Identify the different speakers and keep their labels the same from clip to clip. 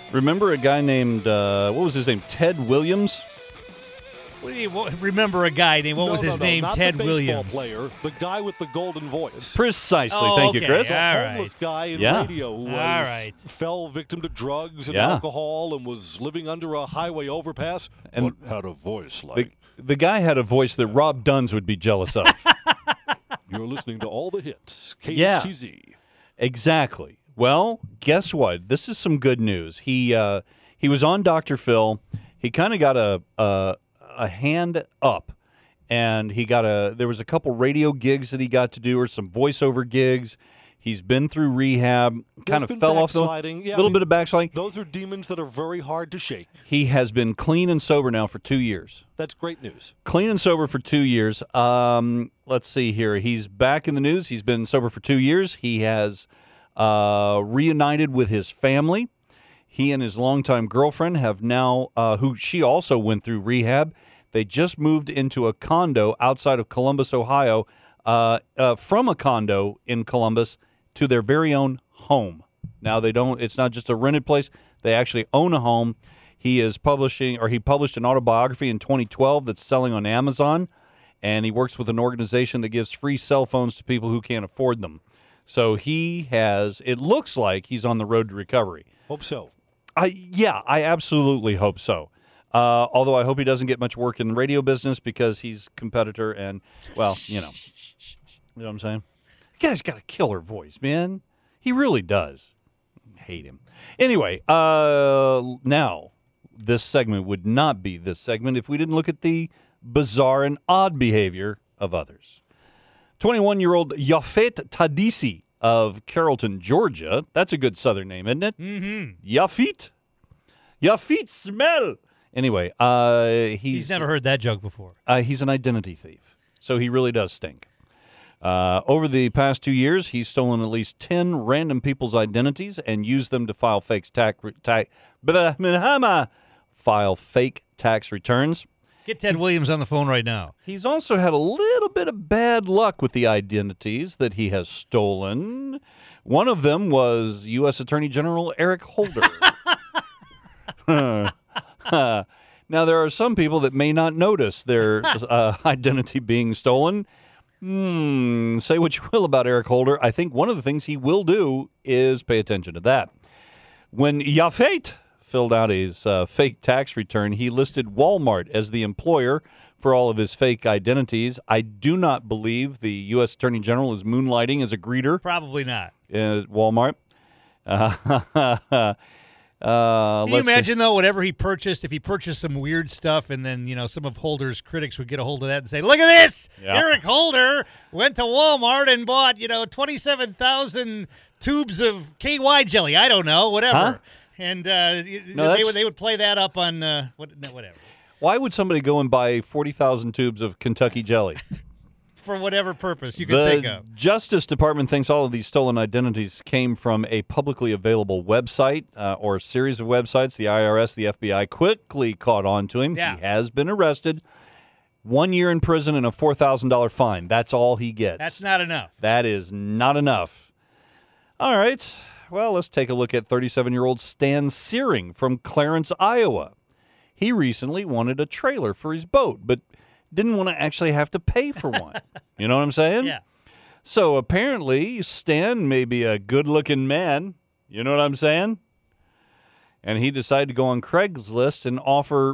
Speaker 1: Remember a guy named, what was his name? Ted Williams?
Speaker 2: What do you remember a guy named, what was his name?
Speaker 3: Not
Speaker 2: Ted
Speaker 3: the baseball
Speaker 2: Williams.
Speaker 3: player, the guy with the golden voice.
Speaker 1: Precisely.
Speaker 2: Oh,
Speaker 1: Thank
Speaker 2: okay.
Speaker 1: you, Chris.
Speaker 3: The
Speaker 2: All
Speaker 3: homeless
Speaker 2: right.
Speaker 3: guy in
Speaker 1: Yeah.
Speaker 3: radio who fell victim to drugs and alcohol and was living under a highway overpass
Speaker 1: And
Speaker 3: but had a voice like.
Speaker 1: The guy had a voice that Rob Duns would be jealous of.
Speaker 3: You're listening to all the hits.
Speaker 1: Yeah.
Speaker 3: KHTZ.
Speaker 1: Exactly. Well, guess what? This is some good news. He was on Dr. Phil. He kind of got a hand up, and there was a couple radio gigs that he got to do, or some voiceover gigs. He's been through rehab, kind of fell off a little bit of backsliding.
Speaker 3: Those are demons that are very hard to shake.
Speaker 1: He has been clean and sober now for 2 years.
Speaker 3: That's great news.
Speaker 1: Clean and sober for 2 years. Let's see here. He's back in the news. He's been sober for 2 years. He has reunited with his family. He and his longtime girlfriend have now, who she also went through rehab. They just moved into a condo outside of Columbus, Ohio, from a condo in Columbus to their very own home. Now it's not just a rented place. They actually own a home. He published an autobiography in 2012 that's selling on Amazon, and he works with an organization that gives free cell phones to people who can't afford them. So it looks like he's on the road to recovery.
Speaker 3: Hope so.
Speaker 1: I absolutely hope so. Although I hope he doesn't get much work in the radio business because he's a competitor and, well, you know. You know what I'm saying? The guy's got a killer voice, man. He really does. I hate him. Anyway, now, this segment would not be this segment if we didn't look at the bizarre and odd behavior of others. 21-year-old Yafet Tadisi of Carrollton, Georgia. That's a good Southern name, isn't it?
Speaker 2: Mm-hmm.
Speaker 1: Yafet. Yafet smell. Anyway,
Speaker 2: he's never heard that joke before.
Speaker 1: He's an identity thief, so he really does stink. Over the past 2 years, he's stolen at least 10 random people's identities and used them to file fake tax returns.
Speaker 2: Get Ted Williams on the phone right now.
Speaker 1: He's also had a little bit of bad luck with the identities that he has stolen. One of them was U.S. Attorney General Eric Holder. Now, there are some people that may not notice their identity being stolen. Say what you will about Eric Holder. I think one of the things he will do is pay attention to that. When Yafet filled out his fake tax return, he listed Walmart as the employer for all of his fake identities. I do not believe the U.S. Attorney General is moonlighting as a greeter.
Speaker 2: Probably not.
Speaker 1: At Walmart.
Speaker 2: Can you imagine, though, whatever he purchased, if he purchased some weird stuff and then, some of Holder's critics would get a hold of that and say, look at this! Yeah. Eric Holder went to Walmart and bought, 27,000 tubes of KY jelly. I don't know, whatever.
Speaker 1: Huh?
Speaker 2: And they would play that up on whatever.
Speaker 1: Why would somebody go and buy 40,000 tubes of Kentucky jelly?
Speaker 2: For whatever purpose you could think of.
Speaker 1: The Justice Department thinks all of these stolen identities came from a publicly available website or a series of websites. The IRS, the FBI quickly caught on to him.
Speaker 2: Yeah.
Speaker 1: He has been arrested. 1 year in prison and a $4,000 fine. That's all he gets.
Speaker 2: That's not enough.
Speaker 1: That is not enough. All right. Well, let's take a look at 37-year-old Stan Searing from Clarence, Iowa. He recently wanted a trailer for his boat, but didn't want to actually have to pay for one. You know what I'm saying?
Speaker 2: Yeah.
Speaker 1: So apparently Stan may be a good-looking man. You know what I'm saying? And he decided to go on Craigslist and offer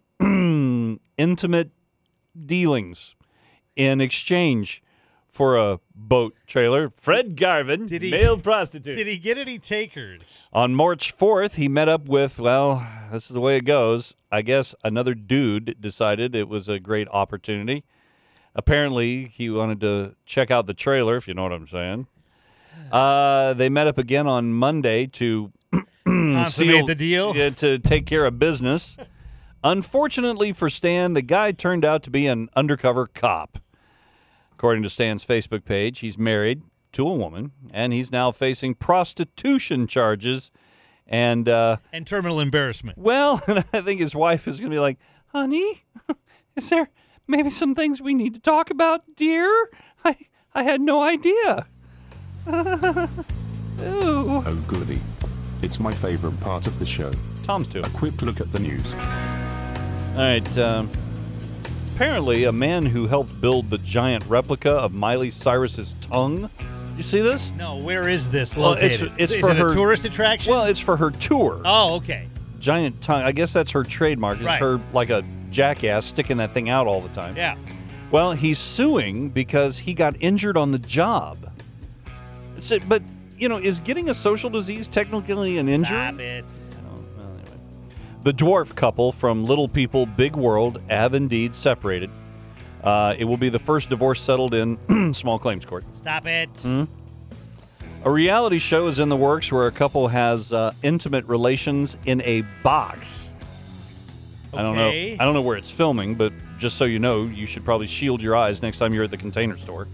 Speaker 1: intimate dealings in exchange for a boat trailer. Fred Garvin, male prostitute.
Speaker 2: Did he get any takers?
Speaker 1: On March 4th, he met up with, well, this is the way it goes. I guess another dude decided it was a great opportunity. Apparently, he wanted to check out the trailer, if you know what I'm saying. They met up again on Monday to
Speaker 2: consummate the deal?
Speaker 1: To take care of business. Unfortunately for Stan, the guy turned out to be an undercover cop. According to Stan's Facebook page, he's married to a woman, and he's now facing prostitution charges and
Speaker 2: terminal embarrassment.
Speaker 1: Well, and I think his wife is going to be like, honey, is there maybe some things we need to talk about, dear? I had no idea. Ooh.
Speaker 4: Oh, goody. It's my favorite part of the show.
Speaker 1: Tom's too.
Speaker 4: A quick look at the news.
Speaker 1: All right. Apparently, a man who helped build the giant replica of Miley Cyrus's tongue. You see this?
Speaker 2: No, where is this located?
Speaker 1: It's
Speaker 2: is
Speaker 1: for
Speaker 2: it
Speaker 1: her
Speaker 2: a tourist attraction?
Speaker 1: Well, it's for her tour.
Speaker 2: Oh, okay.
Speaker 1: Giant tongue. I guess that's her trademark. It's her like a jackass sticking that thing out all the time.
Speaker 2: Yeah.
Speaker 1: Well, he's suing because he got injured on the job. But, is getting a social disease technically an injury?
Speaker 2: Stop it.
Speaker 1: The dwarf couple from Little People, Big World have indeed separated. It will be the first divorce settled in small claims court.
Speaker 2: Stop it.
Speaker 1: A reality show is in the works where a couple has intimate relations in a box.
Speaker 2: Okay.
Speaker 1: I don't know where it's filming, but just so you know, you should probably shield your eyes next time you're at the Container Store.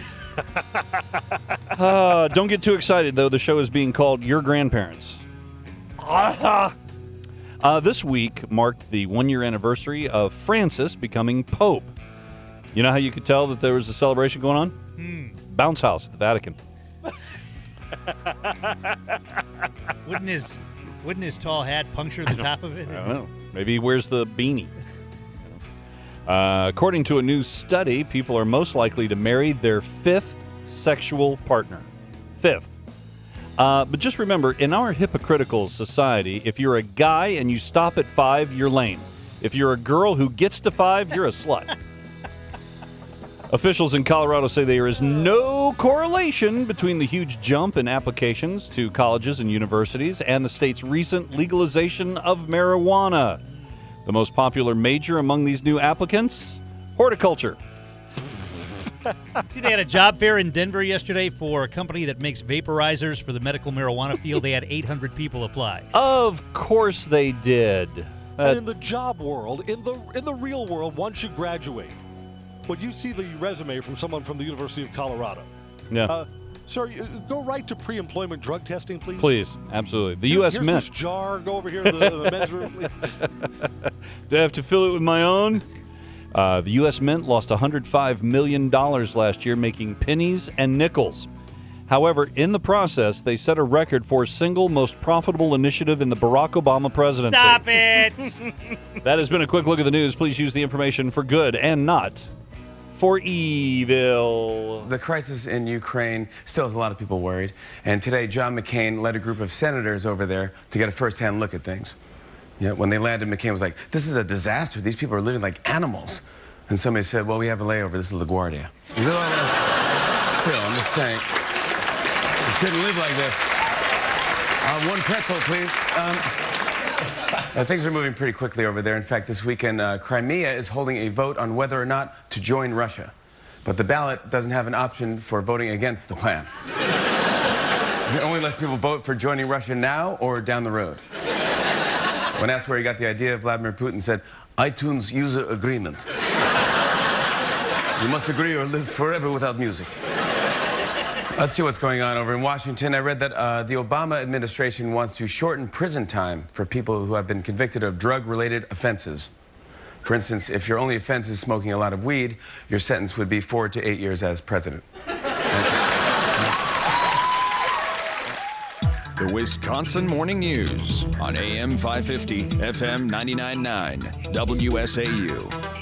Speaker 1: Don't get too excited, though. The show is being called Your Grandparents. This week marked the 1-year anniversary of Francis becoming Pope. You know how you could tell that there was a celebration going on? Bounce house at the Vatican.
Speaker 2: Wouldn't his tall hat puncture the top of it?
Speaker 1: I don't know. Maybe he wears the beanie. According to a new study, people are most likely to marry their 5th sexual partner. 5th. But just remember, in our hypocritical society, if you're a guy and you stop at 5, you're lame. If you're a girl who gets to 5, you're a slut. Officials in Colorado say there is no correlation between the huge jump in applications to colleges and universities and the state's recent legalization of marijuana. The most popular major among these new applicants? Horticulture.
Speaker 2: See, they had a job fair in Denver yesterday for a company that makes vaporizers for the medical marijuana field. They had 800 people apply.
Speaker 1: Of course they did.
Speaker 3: And in the job world, in the real world, once you graduate, when you see the resume from someone from the University of Colorado, sir, go right to pre-employment drug testing, please.
Speaker 1: Please, absolutely. The U.S. Mint.
Speaker 3: Here's this jar. Go over here to the men's room, please.
Speaker 1: Do I have to fill it with my own? The U.S. Mint lost $105 million last year making pennies and nickels. However, in the process, they set a record for single most profitable initiative in the Barack Obama presidency.
Speaker 2: Stop it!
Speaker 1: That has been a quick look at the news. Please use the information for good and not for evil.
Speaker 5: The crisis in Ukraine still has a lot of people worried. And today, John McCain led a group of senators over there to get a first-hand look at things. When they landed, McCain was like, this is a disaster. These people are living like animals. And somebody said, well, we have a layover. This is LaGuardia. Still, I'm just saying, you shouldn't live like this. One pretzel, please. Things are moving pretty quickly over there. In fact, this weekend, Crimea is holding a vote on whether or not to join Russia. But the ballot doesn't have an option for voting against the plan. It only lets people vote for joining Russia now or down the road. When asked where he got the idea, Vladimir Putin said, iTunes user agreement. You must agree or live forever without music. Let's see what's going on over in Washington. I read that the Obama administration wants to shorten prison time for people who have been convicted of drug-related offenses. For instance, if your only offense is smoking a lot of weed, your sentence would be 4 to 8 years as president.
Speaker 6: The Wisconsin Morning News on AM 550, FM 99.9, WSAU.